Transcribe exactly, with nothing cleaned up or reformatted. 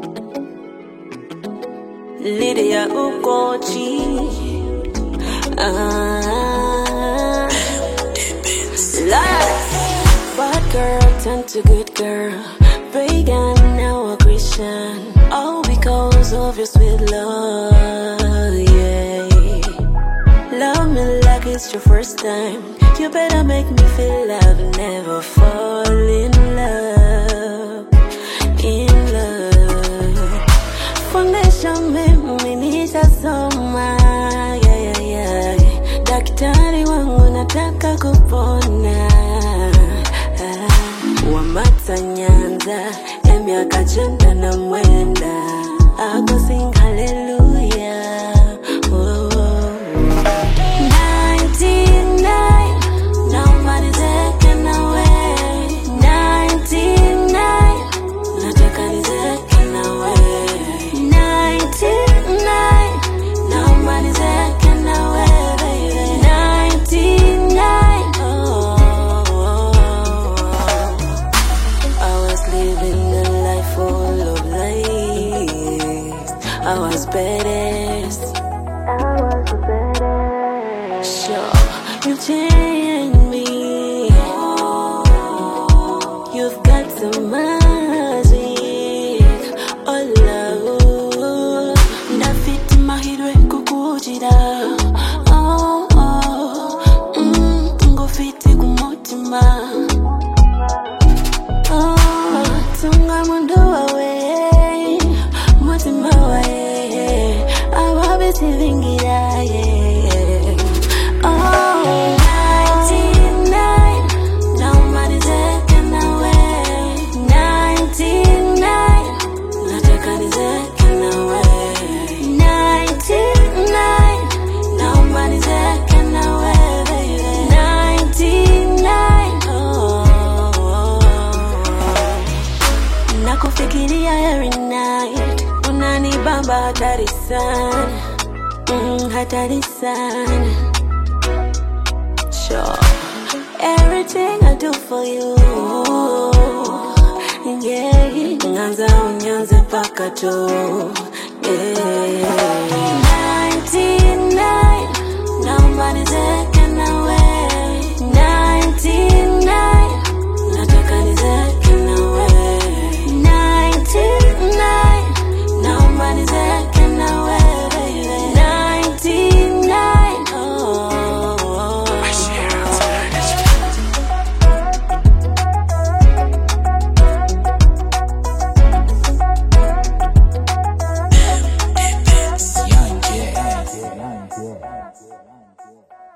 Lydia Ukochi. Ah, life. Bad girl turned to good girl. Vegan, now a Christian. All because of your sweet love, yeah. Love me like it's your first time. You better make me feel love, never fall in love, in love. Foundation me, me nisha soma, yeah, yeah, yeah. Daktari wangu nataka kupona. Ah, Wamata Nyanza, emiaka chenda na mwenda. Ako sing hallelujah. Oh, oh. ninety-nine, nobody's taking away. ninety-nine, nataka nizeke away. ninety-nine, nobody's taking away, baby. ninety-nine, oh, oh, oh. I was living a life full of lies. I was badass. I was the badass. Sure, you changed me. You've got some magic. Oh, love. Nafiti mahirwe kukujira. Oh, oh. Mm, ngofiti kumutima. Oh, tunga mundu wawe. Mutima wae. Awabe sivingira, yeah. Oh, ninety-nine, nobody's taking away. ninety-nine, nataka nizeke away. ninety-nine, nobody's taking away, baby. ninety-nine, oh, oh, oh. Nakufikiria every night. Unanibamba hatari sana. Mm, hatari sana. Sure, everything I do for you, yeah. Nganza unyanze paka tu, yeah. ninety-nine, nobody's taking away. ninety-nine, nataka nizeke away. ninety-nine, nobody's taking away, baby. ninety-nine, oh, oh, oh. Young J.